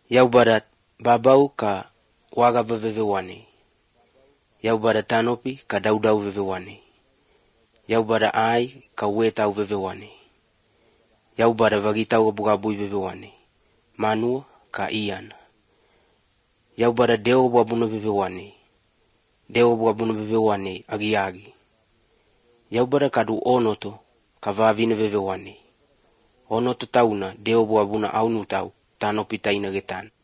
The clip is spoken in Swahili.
Yaubara babau ka waga vevewane. Yaubara tanopi ka daudau vevewane. Yaubara ai ka wetau vevewane. Yaubara vagitau abugabui vevewane. Manua ka iana. Yaubara deo babuna vevewane. Deo babuna vevewane agiagi. Yaubara kadu onoto ka vavine vevewane. Onoto tauna deo babuna aunu tau tanopi taina getan.